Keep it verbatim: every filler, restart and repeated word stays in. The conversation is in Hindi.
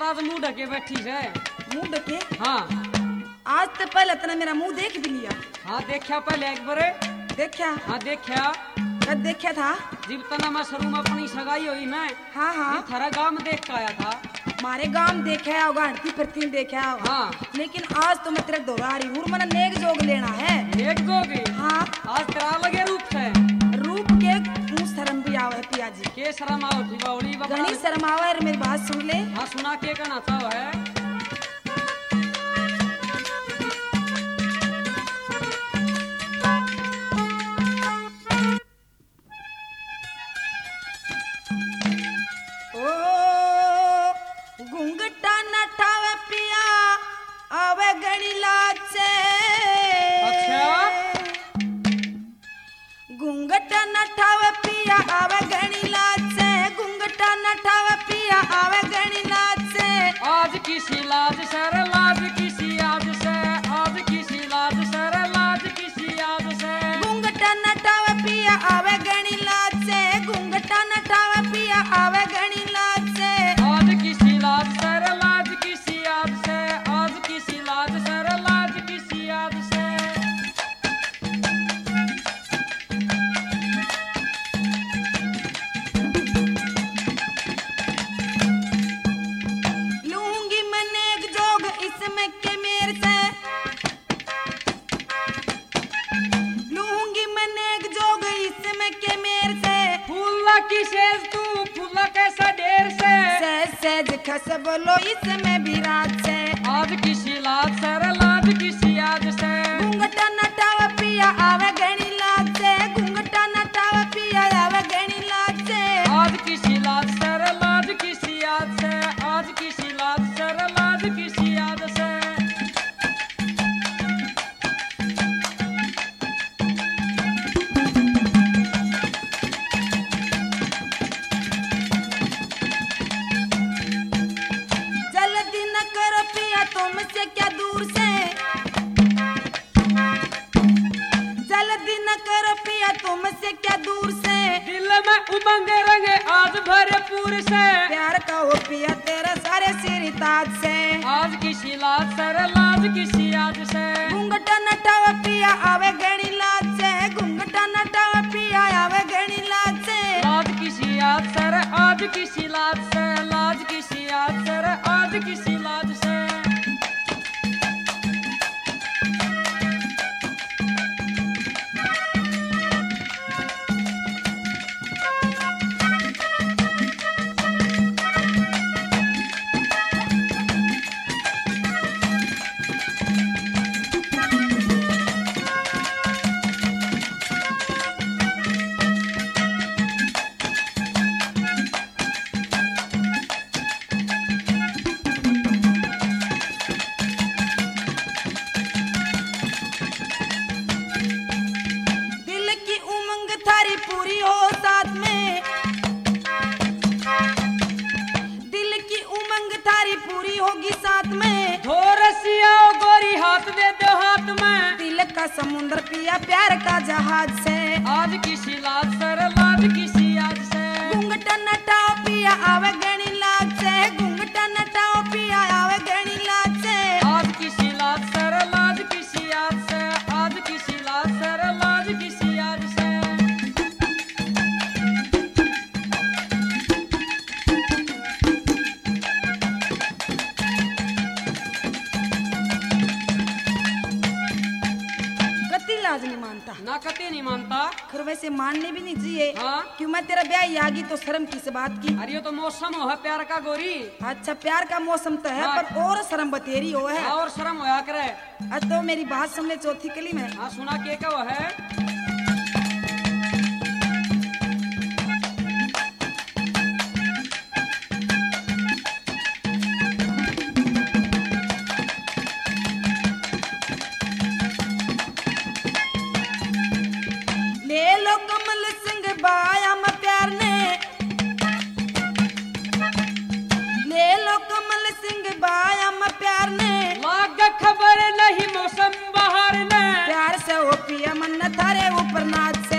आज मुंह ढके बैठी है। मुंह ढके? हाँ आज तो पहले तना मेरा मुंह देख भी लिया। हाँ देखा पहले एक बार। देखा? हाँ देखा। कब देखा था? जब तना मैं शुरू में अपनी सगाई हुई ना। हाँ हाँ थारा गांव में देख के आया था। मारे गांव में देखा होगा, हड़ती फिरती में देखा होगा। हाँ लेकिन आज तो मैं तेरे दोहरा रही हूँ, मैंने नेक जोग लेना है। नेक जोग? हाँ आज तेरा लगे रूप से। रूप के मुँह शर्म भी आवे पिया जी। के शर्म आओ थी बावली बाबा? घनी शर्म आवे। मेरी बात सुन ले। हाँ सुना के कहना चाहो है। घूंघटा नठावे पिया आवे गणी लाज से। अच्छा घूंघटा नठावे पिया आवे गणी लाज से। घूंघटा नठावे पिया आवे गणी लाज से। आज किसी लाज सर लाज किसी याद से। आज किसी लाज सर लाज किसी याद से। घूंघटा नठावे पिया आवे गणी लाज से। घूंघटा नठावे पिया आवे गणी लाज से। आज किसी लाज सर लाज किसी याद से। आज किसी लाज सर लाज किसी याद से। लूंगी मैं नेक जोग इसमें के मेर से। लूंगी मैं नेक जोग इसमें के मेर से। फूला की सेज तू फूला कैसा ढेर से। सहज सहज खस बोलो इसमें भी रात से। आज किसी लाज सर लाज किसी याद से। घूंघटा नटावा पिया आवे गणी लाज से। घूंघटा नटावा पिया आवे गणी लाज से। आज किसी लाज सर लाज किसी याद से। आज किसी लाज सर लाज किसी याद से। जल्दी न करो पिया तुमसे क्या दूर से। जल्दी न करो पिया तुमसे क्या दूर से। दिल में उमंग रंगे आज भरपूर से। प्यार का हो पिया तेरा सारे सिर ताज से। आज किसी लाज सर लाज किसी याद से। घूंघटा नटावा पिया आवे गणी लाज से। घूंघटा नटावा पिया आवे गणी लाज से। लाज किसी याद सर आज किसी लाज से। लाज किसी याद सर आज किसी लाज से। दिल की उमंग थारी पूरी हो साथ में। दिल की उमंग थारी पूरी होगी साथ में। धोरसिया गोरी हाथ दे दो हाथ में। दिल का समुद्र पिया प्यार का जहाज से। आज किसी लाज सर लाज किसी याद से। घूंघटा नटाओ पिया आवे गणी लाज से। घूंघटा नटाओ पिया आवे गणी लाज से। आज किसी लाज सर लाज किसी याद से। आज किसी लाज सर लाज किसी याद से। कति लाज नहीं मानता। ना कते नहीं मानता। खैर वैसे मानने भी नहीं चाहिए। हाँ क्यों मैं तेरा ब्याह आगी तो शर्म किस बात की। अरे ये तो मौसम हो है प्यार का गोरी। अच्छा प्यार का मौसम तो है हाँ। पर और शर्म बतेरी हो है। और शर्म होया करे। आज तो मेरी बात सुन ले चौथी कली में। हाँ सुना के क्या वो है। ले लो कमल सिंह बाया में प्यार ने। ले लो कमल सिंह बाया में प्यार ने। लाग खबर नहीं मौसम बहार ने। प्यार से हो पिया मन थारे ऊपर नाच से।